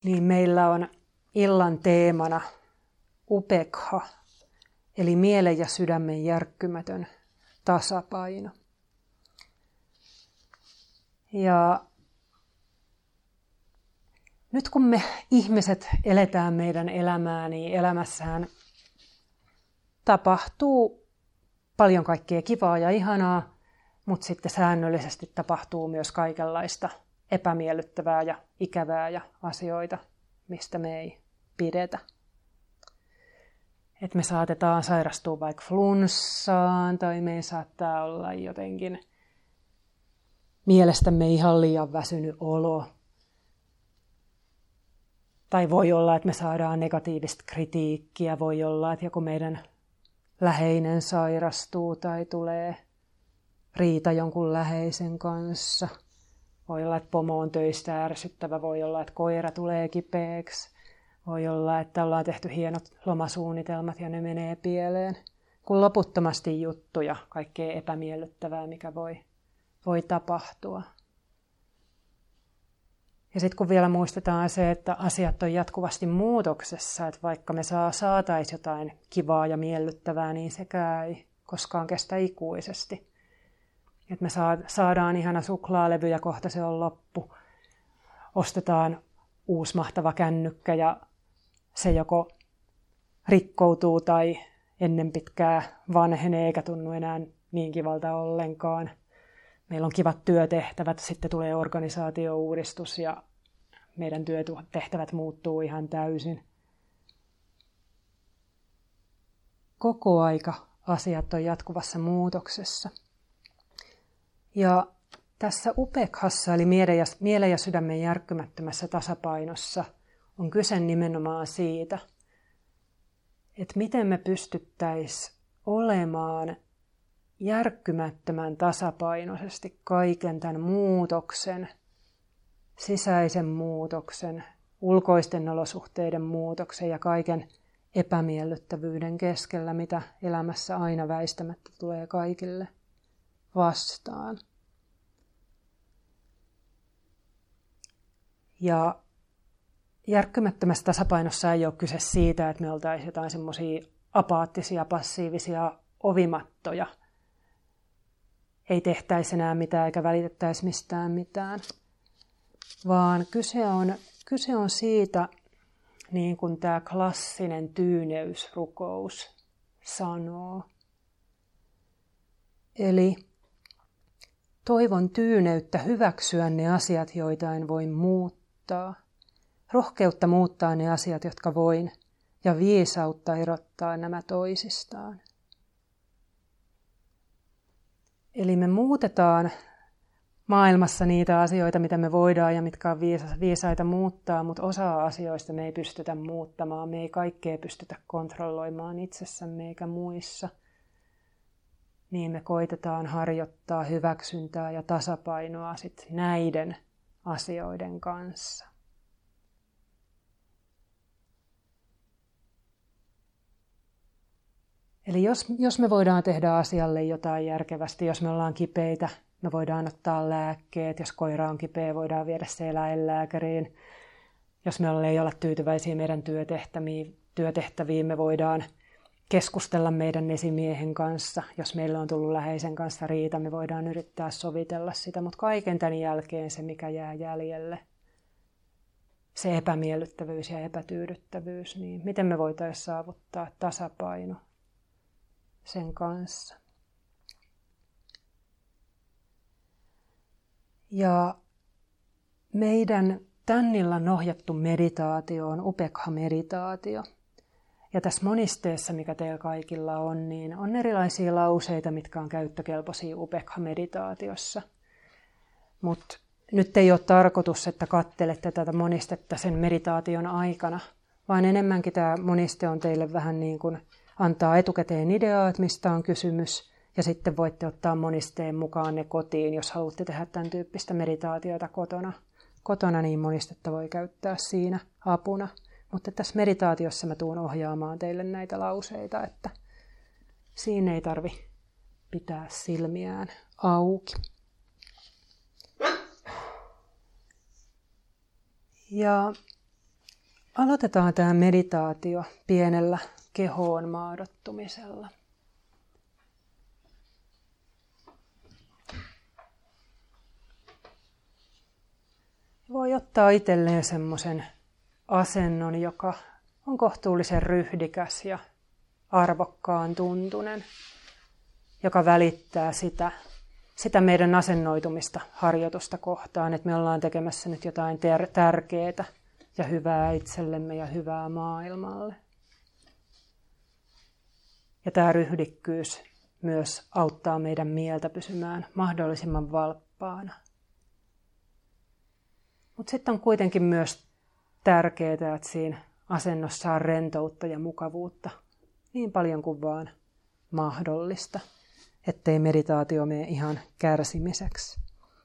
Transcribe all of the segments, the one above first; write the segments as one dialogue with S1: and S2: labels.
S1: niin meillä on illan teemana upekha, eli mielen ja sydämen järkkymätön tasapaino. Ja nyt kun me ihmiset eletään meidän elämää, niin elämässähän tapahtuu paljon kaikkea kivaa ja ihanaa, mutta sitten säännöllisesti tapahtuu myös kaikenlaista epämiellyttävää ja ikävää ja asioita, mistä me ei pidetä. Et me saatetaan sairastua vaikka flunssaan tai me saattaa olla jotenkin mielestämme ihan liian väsynyt olo. Tai voi olla, että me saadaan negatiivista kritiikkiä, voi olla, että joku meidän läheinen sairastuu tai tulee riita jonkun läheisen kanssa. Voi olla, että pomo on töistä ärsyttävä, voi olla, että koira tulee kipeäksi. Voi olla, että ollaan tehty hienot lomasuunnitelmat ja ne menee pieleen. Kun loputtomasti juttuja, kaikkea epämiellyttävää, mikä voi tapahtua. Ja sitten kun vielä muistetaan se, että asiat on jatkuvasti muutoksessa, että vaikka me saataisiin jotain kivaa ja miellyttävää, niin sekään ei koskaan kestä ikuisesti. Että me saadaan ihana suklaalevy ja kohta se on loppu. Ostetaan uusi mahtava kännykkä ja se joko rikkoutuu tai ennen pitkää vanhenee eikä tunnu enää niin kivalta ollenkaan. Meillä on kivat työtehtävät, sitten tulee organisaatiouudistus ja meidän työtehtävät muuttuu ihan täysin. Koko aika asiat on jatkuvassa muutoksessa. Ja tässä upekhassa, eli mielen ja sydämen järkkymättömässä tasapainossa, on kyse nimenomaan siitä, että miten me pystyttäisiin olemaan järkkymättömän tasapainoisesti kaiken tämän muutoksen, sisäisen muutoksen, ulkoisten olosuhteiden muutoksen ja kaiken epämiellyttävyyden keskellä, mitä elämässä aina väistämättä tulee kaikille vastaan. Ja järkkymättömässä tasapainossa ei ole kyse siitä, että me oltaisiin jotain semmoisia apaattisia, passiivisia ovimattoja. Ei tehtäisi enää mitään eikä välitettäisi mistään mitään. Vaan kyse on siitä, niin kuin tämä klassinen tyyneysrukous sanoo. Eli toivon tyyneyttä hyväksyä ne asiat, joita en voi muuttaa. Rohkeutta muuttaa ne asiat, jotka voin, ja viisautta erottaa nämä toisistaan. Eli me muutetaan maailmassa niitä asioita, mitä me voidaan ja mitkä on viisaita muuttaa, mutta osa asioista me ei pystytä muuttamaan. Me ei kaikkea pystytä kontrolloimaan itsessämme eikä muissa. Niin me koitetaan harjoittaa hyväksyntää ja tasapainoa sit näiden asioiden kanssa. Eli jos me voidaan tehdä asialle jotain järkevästi, jos me ollaan kipeitä, me voidaan ottaa lääkkeet. Jos koira on kipeä, voidaan viedä se eläinlääkäriin. Jos me ei olla tyytyväisiä meidän työtehtäviin, me voidaan keskustella meidän esimiehen kanssa. Jos meillä on tullut läheisen kanssa riita, me voidaan yrittää sovitella sitä. Mutta kaiken tämän jälkeen se, mikä jää jäljelle, se epämiellyttävyys ja epätyydyttävyys, niin miten me voitaisiin saavuttaa tasapaino sen kanssa. Ja meidän tän illan ohjattu meditaatio on upekha-meditaatio. Ja tässä monisteessa, mikä teillä kaikilla on, niin on erilaisia lauseita, mitkä on käyttökelpoisia upekha-meditaatiossa. Mutta nyt ei ole tarkoitus, että kattelette tätä monistetta sen meditaation aikana, vaan enemmänkin tämä moniste on teille vähän niin kuin antaa etukäteen ideaa, että mistä on kysymys, ja sitten voitte ottaa monisteen mukaan ne kotiin, jos haluatte tehdä tämän tyyppistä meditaatiota kotona, niin monistetta voi käyttää siinä apuna. Mutta tässä meditaatiossa mä tuun ohjaamaan teille näitä lauseita, että siinä ei tarvi pitää silmiään auki. Ja Aloitetaan tämä meditaatio pienellä kehoon maadottumisella. Voi ottaa itselleen semmoisen asennon, joka on kohtuullisen ryhdikäs ja arvokkaan tuntunen, joka välittää sitä meidän asennoitumista harjoitusta kohtaan, että me ollaan tekemässä nyt jotain tärkeää ja hyvää itsellemme ja hyvää maailmalle. Ja tämä ryhdikkyys myös auttaa meidän mieltä pysymään mahdollisimman valppaana. Mutta sitten on kuitenkin myös tärkeää, että siinä asennossa on rentoutta ja mukavuutta niin paljon kuin vaan mahdollista, ettei meditaatio mene ihan kärsimiseksi.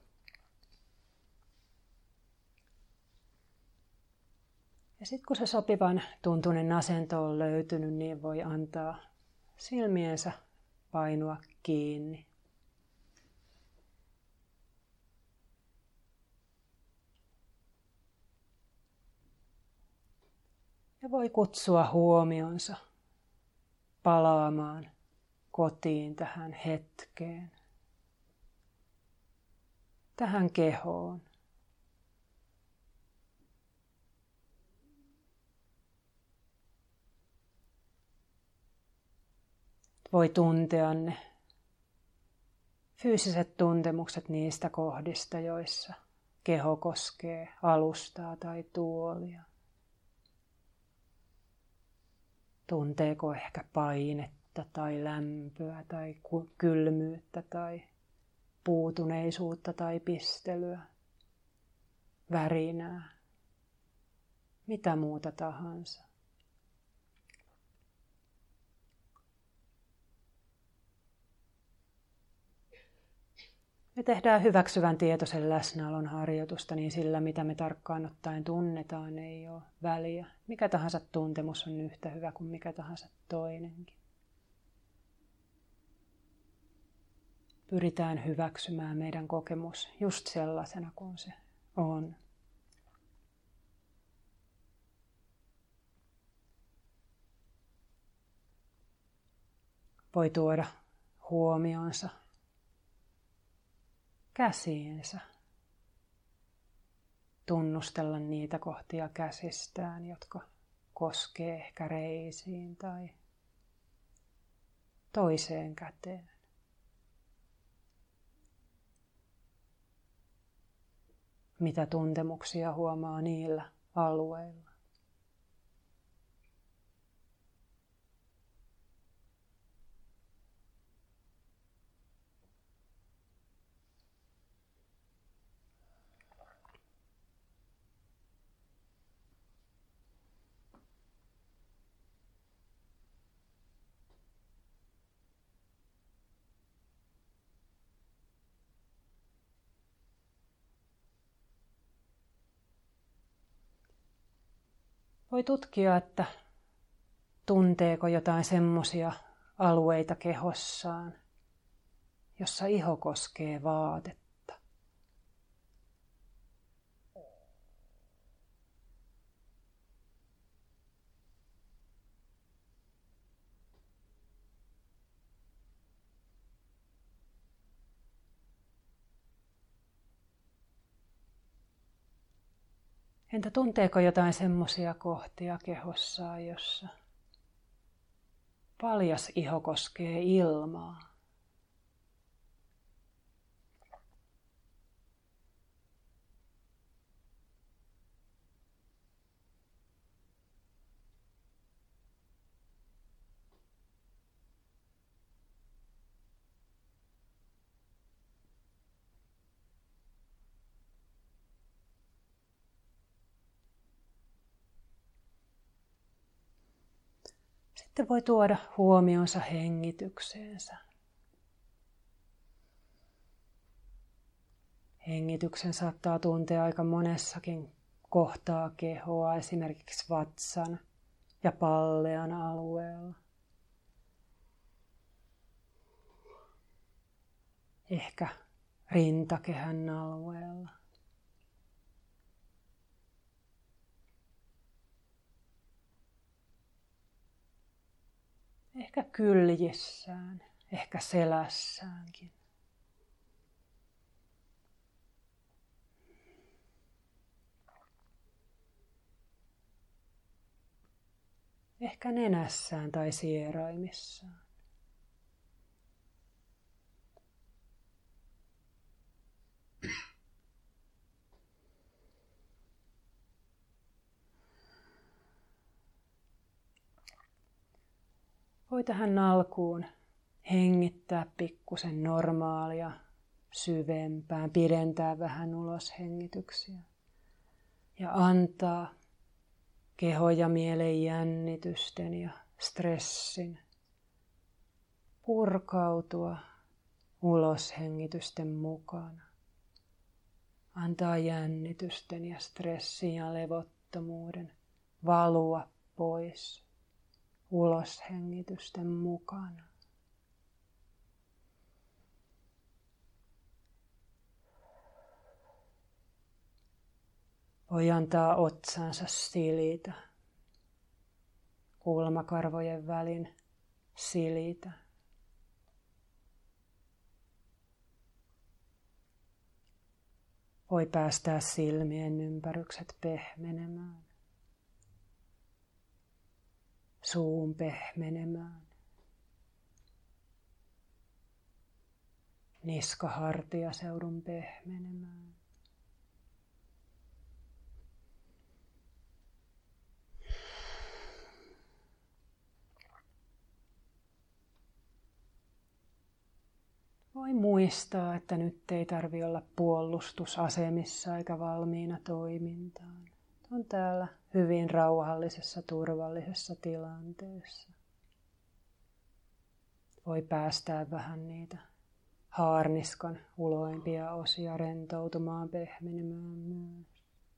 S1: Ja sitten kun se sopivan tuntunen asento on löytynyt, niin voi antaa silmiensä painua kiinni. Ja voi kutsua huomionsa palaamaan kotiin tähän hetkeen, tähän kehoon. Voi tuntea ne fyysiset tuntemukset niistä kohdista, joissa keho koskee alustaa tai tuolia. Tunteeko ehkä painetta tai lämpöä tai kylmyyttä tai puutuneisuutta tai pistelyä, värinää, mitä muuta tahansa. Me tehdään hyväksyvän tietoisen läsnäolon harjoitusta, niin sillä mitä me tarkkaan ottaen tunnetaan ei ole väliä. Mikä tahansa tuntemus on yhtä hyvä kuin mikä tahansa toinenkin. Pyritään hyväksymään meidän kokemus just sellaisena kuin se on. Voi tuoda huomionsa käsiinsä. Tunnustella niitä kohtia käsistään, jotka koskee ehkä reisiin tai toiseen käteen. Mitä tuntemuksia huomaa niillä alueilla. Voi tutkia, että tunteeko jotain semmoisia alueita kehossaan, jossa iho koskee vaatetta. Entä tunteeko jotain semmoisia kohtia kehossaan, jossa paljas iho koskee ilmaa? Sitten voi tuoda huomionsa hengitykseensä. Hengityksen saattaa tuntea aika monessakin kohtaa kehoa, esimerkiksi vatsan ja pallean alueella. Ehkä rintakehän alueella. Ehkä kyljissään, ehkä selässäänkin. Ehkä nenässään tai sieraimissaan. Voi tähän alkuun hengittää pikkusen normaalia syvempään, pidentää vähän uloshengityksiä ja antaa kehon ja mielen jännitysten ja stressin purkautua uloshengitysten mukana. Antaa jännitysten ja stressin ja levottomuuden valua pois uloshengitysten mukana. Voi antaa otsansa silitä, kulmakarvojen välin silitä. Voi päästää silmien ympärykset pehmenemään, suun pehmenemään, niskahartiaseudun pehmenemään. Voi muistaa, että nyt ei tarvitse olla puolustusasemissa eikä valmiina toimintaan. On täällä hyvin rauhallisessa, turvallisessa tilanteessa. Voi päästää vähän niitä haarniskan uloimpia osia rentoutumaan, pehmenemään myös.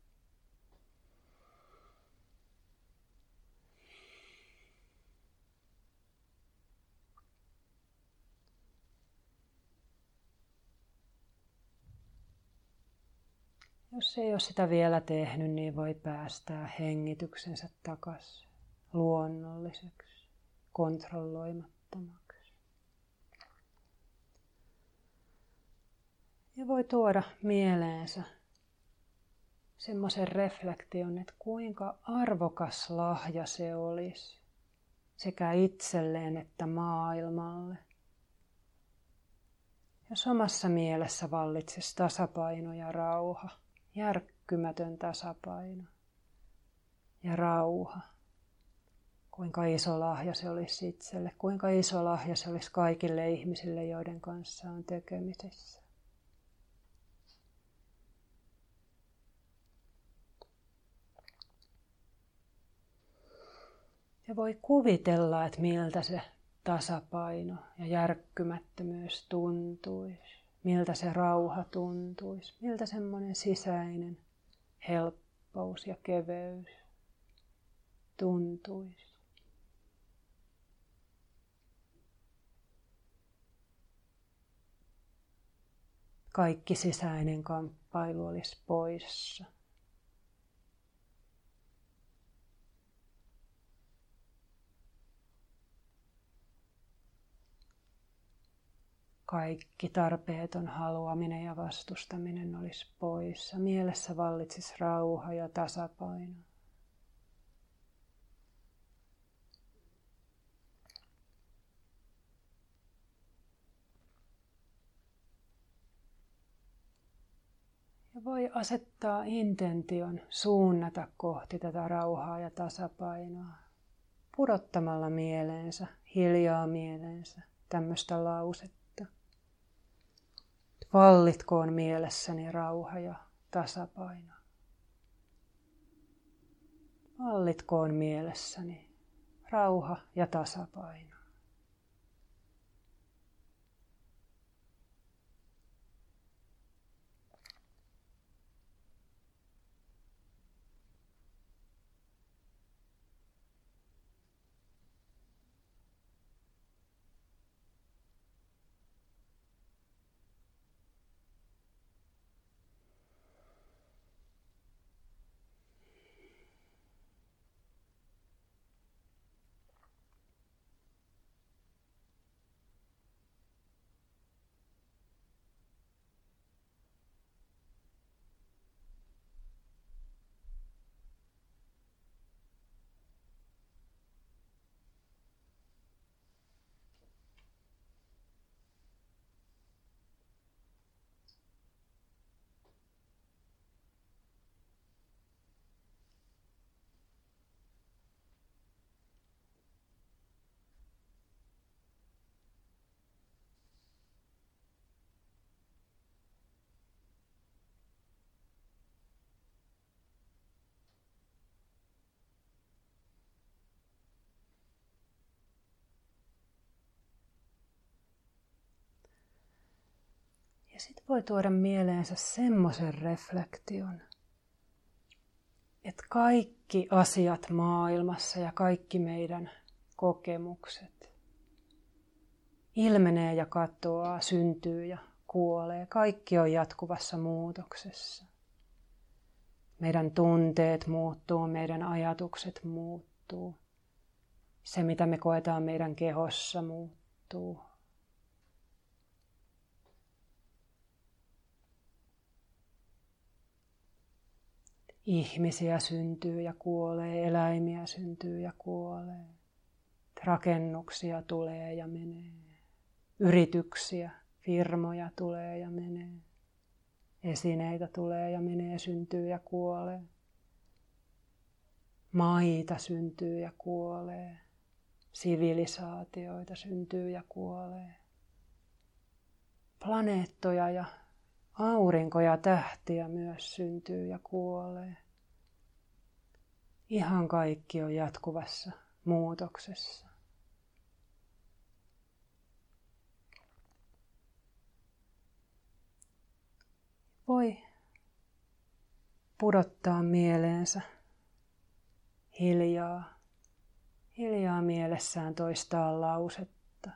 S1: Jos ei ole sitä vielä tehnyt, niin voi päästää hengityksensä takaisin luonnolliseksi, kontrolloimattomaksi. Ja voi tuoda mieleensä semmoisen reflektion, että kuinka arvokas lahja se olisi sekä itselleen että maailmalle. Jos omassa mielessä vallitsisi tasapaino ja rauha, järkkymätön tasapaino ja rauha. Kuinka iso lahja se olisi itselle, kuinka iso lahja se olisi kaikille ihmisille, joiden kanssa on tekemisissä. Ja voi kuvitella, että miltä se tasapaino ja järkkymättömyys tuntuisi. Miltä se rauha tuntuisi, miltä semmoinen sisäinen helppous ja keveys tuntuisi. Kaikki sisäinen kamppailu olisi poissa. Kaikki tarpeeton haluaminen ja vastustaminen olisi poissa. Mielessä vallitsisi rauha ja tasapaino. Ja voi asettaa intention suunnata kohti tätä rauhaa ja tasapainoa. Pudottamalla mieleensä, hiljaa mieleensä tämmöistä lausetta. Vallitkoon mielessäni rauha ja tasapaino. Vallitkoon mielessäni rauha ja tasapaino. Ja sitten voi tuoda mieleensä semmoisen reflektion, että kaikki asiat maailmassa ja kaikki meidän kokemukset ilmenee ja katoaa, syntyy ja kuolee. Kaikki on jatkuvassa muutoksessa. Meidän tunteet muuttuu, meidän ajatukset muuttuu. Se, mitä me koetaan meidän kehossa, muuttuu. Ihmisiä syntyy ja kuolee, eläimiä syntyy ja kuolee. Rakennuksia tulee ja menee. Yrityksiä, firmoja tulee ja menee. Esineitä tulee ja menee, syntyy ja kuolee. Maita syntyy ja kuolee. Sivilisaatioita syntyy ja kuolee. Planeettoja ja aurinkoja, tähtiä myös syntyy ja kuolee. Ihan kaikki on jatkuvassa muutoksessa. Voi pudottaa mieleensä hiljaa mielessään toistaa lausetta.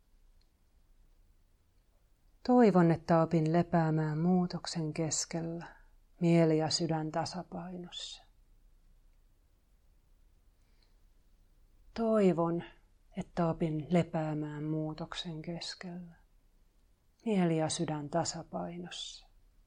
S1: Toivon, että opin lepäämään muutoksen keskellä, mieli ja sydän tasapainossa. Toivon, että opin lepäämään muutoksen keskellä, mieli ja sydän tasapainossa.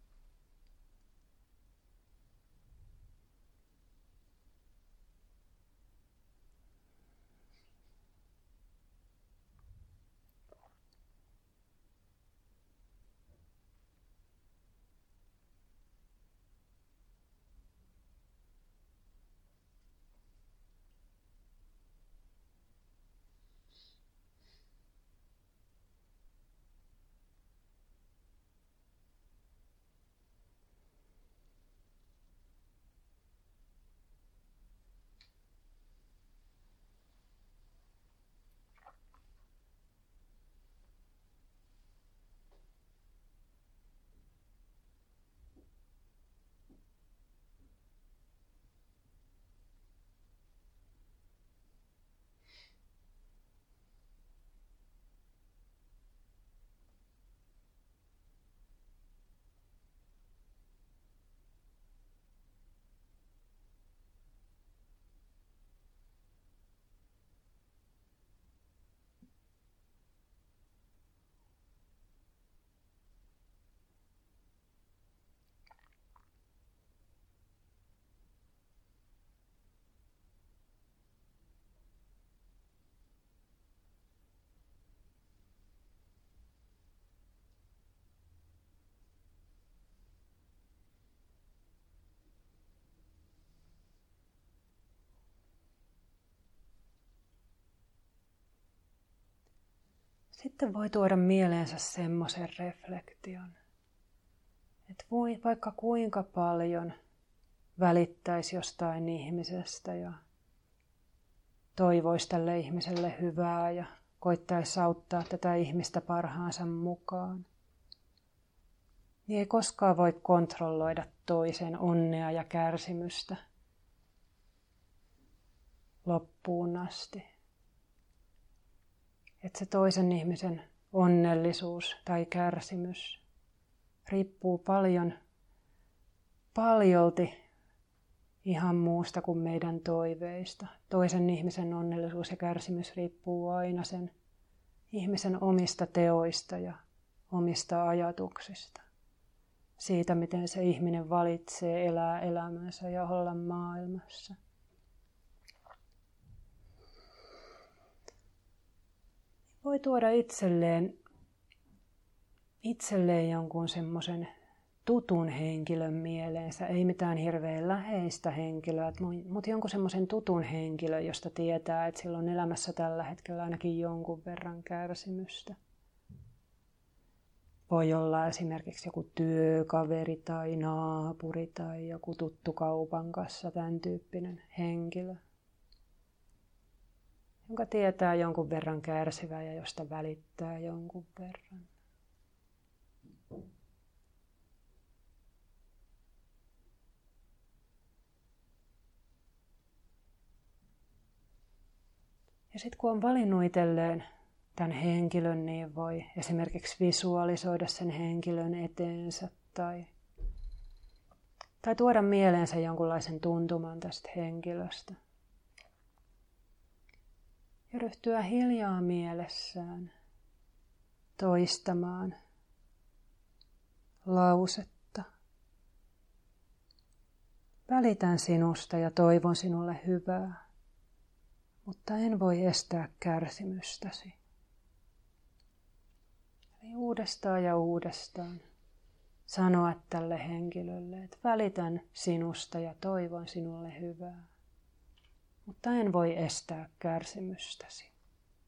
S1: Sitten voi tuoda mieleensä semmoisen reflektion, että voi vaikka kuinka paljon välittäisi jostain ihmisestä ja toivoisi tälle ihmiselle hyvää ja koittaisi auttaa tätä ihmistä parhaansa mukaan. Niin ei koskaan voi kontrolloida toisen onnea ja kärsimystä loppuun asti. Että se toisen ihmisen onnellisuus tai kärsimys riippuu paljolti ihan muusta kuin meidän toiveista. Toisen ihmisen onnellisuus ja kärsimys riippuu aina sen ihmisen omista teoista ja omista ajatuksista. Siitä, miten se ihminen valitsee elää elämänsä ja olla maailmassa. Voi tuoda itselleen jonkun semmoisen tutun henkilön mieleensä, ei mitään hirveän läheistä henkilöä, mutta jonkun semmoisen tutun henkilön, josta tietää, että sillä on elämässä tällä hetkellä ainakin jonkun verran kärsimystä. Voi olla esimerkiksi joku työkaveri tai naapuri tai joku tuttu kaupan kanssa, tämän tyyppinen henkilö, jonka tietää jonkun verran kärsivää ja josta välittää jonkun verran. Ja sitten kun on valinnut itselleen tämän henkilön, niin voi esimerkiksi visualisoida sen henkilön eteensä tai tuoda mieleensä jonkunlaisen tuntuman tästä henkilöstä. Ja ryhtyä hiljaa mielessään toistamaan lausetta. Välitän sinusta ja toivon sinulle hyvää, mutta en voi estää kärsimystäsi. Eli uudestaan ja uudestaan sanoa tälle henkilölle, että välitän sinusta ja toivon sinulle hyvää, mutta en voi estää kärsimystäsi.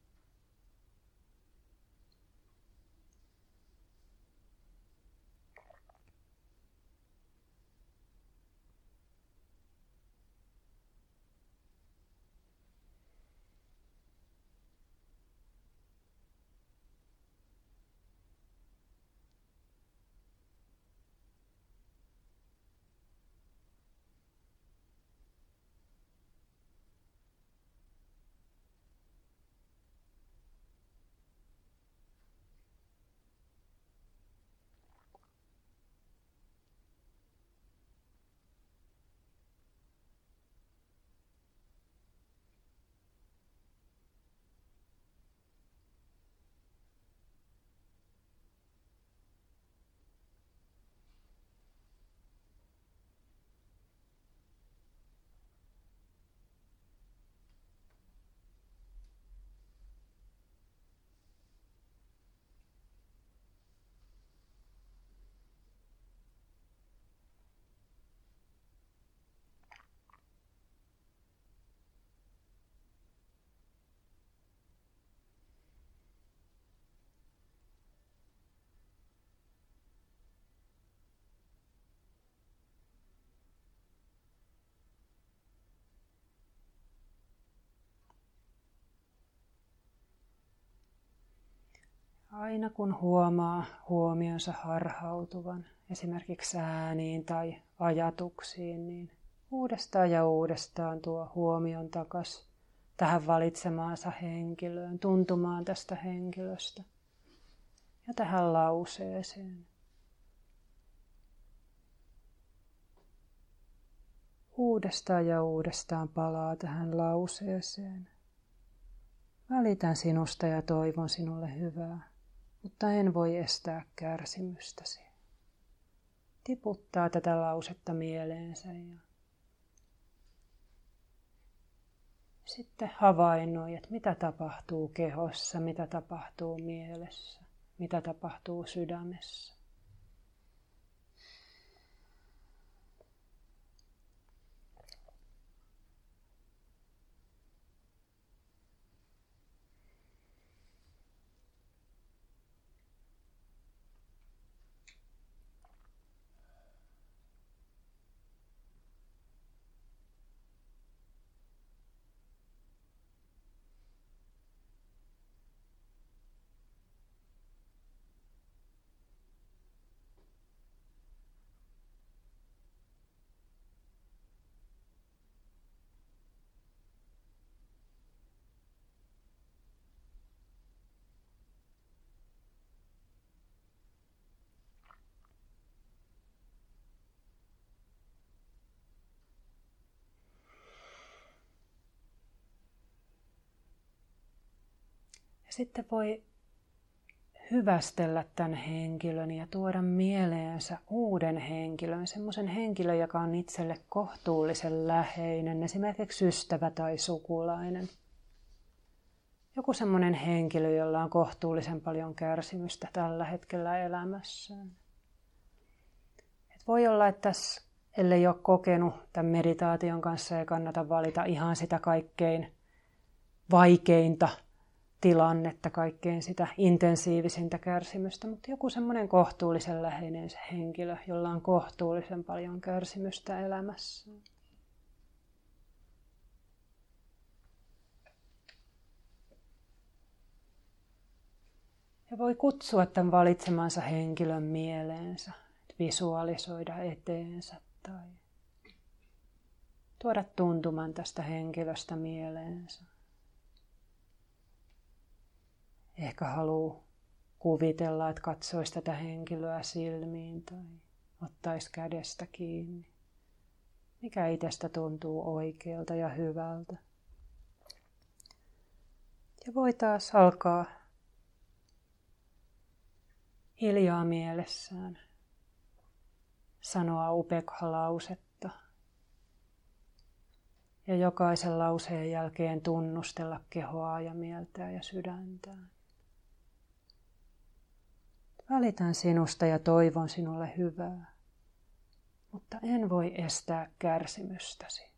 S1: Aina kun huomaa huomionsa harhautuvan esimerkiksi ääniin tai ajatuksiin, niin uudestaan ja uudestaan tuo huomion takas tähän valitsemaansa henkilöön, tuntumaan tästä henkilöstä ja tähän lauseeseen. Uudestaan ja uudestaan palaa tähän lauseeseen. Välitän sinusta ja toivon sinulle hyvää, mutta en voi estää kärsimystäsi. Tiputtaa tätä lausetta mieleensä ja sitten havainnoi, että mitä tapahtuu kehossa, mitä tapahtuu mielessä, mitä tapahtuu sydämessä. Sitten voi hyvästellä tämän henkilön ja tuoda mieleensä uuden henkilön, semmoisen henkilön, joka on itselle kohtuullisen läheinen, esimerkiksi ystävä tai sukulainen. Joku semmoinen henkilö, jolla on kohtuullisen paljon kärsimystä tällä hetkellä elämässään. Et voi olla, että tässä, ellei ole kokenut tämän meditaation kanssa, ei kannata valita ihan sitä kaikkein vaikeinta tilannetta, kaikkein sitä intensiivisintä kärsimystä, mutta joku semmoinen kohtuullisen läheinen henkilö, jolla on kohtuullisen paljon kärsimystä elämässä. Ja voi kutsua tämän valitsemansa henkilön mieleensä, visualisoida eteensä tai tuoda tuntuman tästä henkilöstä mieleensä. ehkä haluaa kuvitella, että katsoisi tätä henkilöä silmiin tai ottaisi kädestä kiinni. Mikä itsestä tuntuu oikealta ja hyvältä. Ja voi taas alkaa hiljaa mielessään sanoa upekha-lausetta. Ja jokaisen lauseen jälkeen tunnustella kehoa ja mieltään ja sydäntään. Välitän sinusta ja toivon sinulle hyvää, mutta en voi estää kärsimystäsi.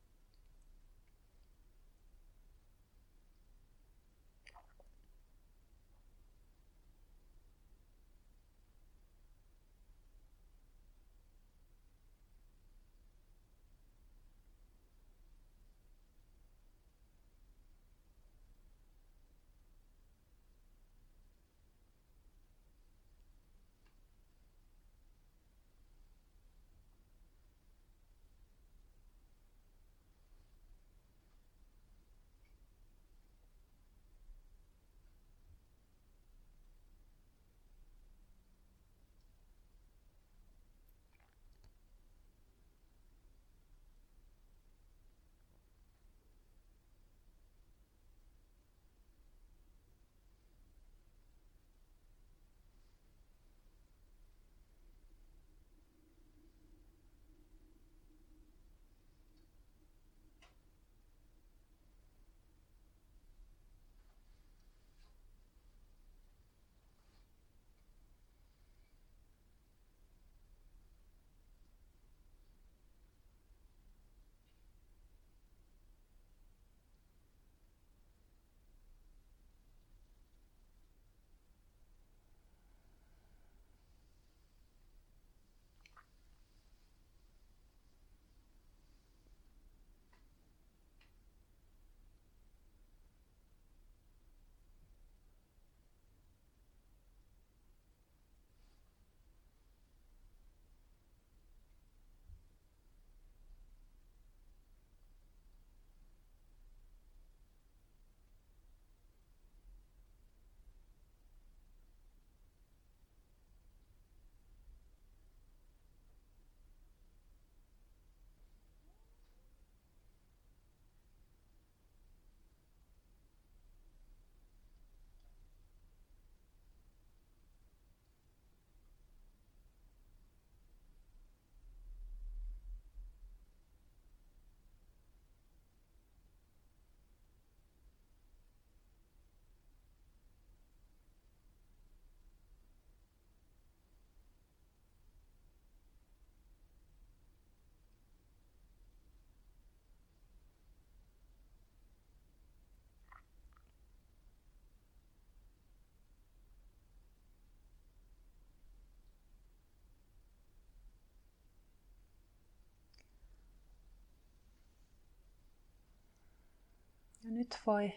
S1: Ja nyt voi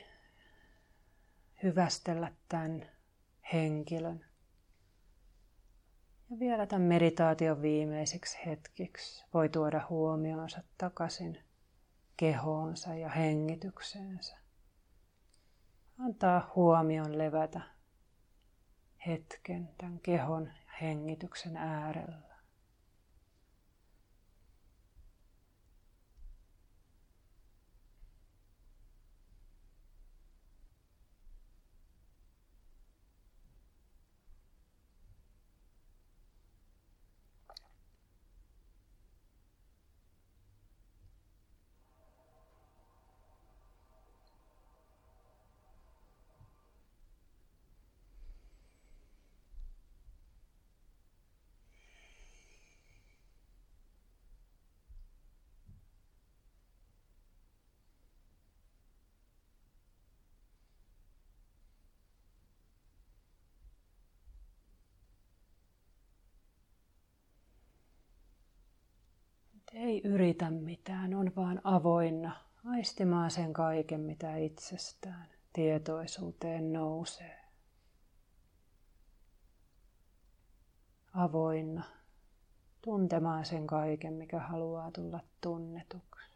S1: hyvästellä tämän henkilön. Ja vielä tämän meditaation viimeisiksi hetkiksi voi tuoda huomionsa takaisin kehoonsa ja hengitykseensä. Antaa huomion levätä hetken tämän kehon ja hengityksen äärellä. Ei yritä mitään, on vaan avoinna aistimaan sen kaiken, mitä itsestään tietoisuuteen nousee. Avoinna tuntemaan sen kaiken, mikä haluaa tulla tunnetuksi.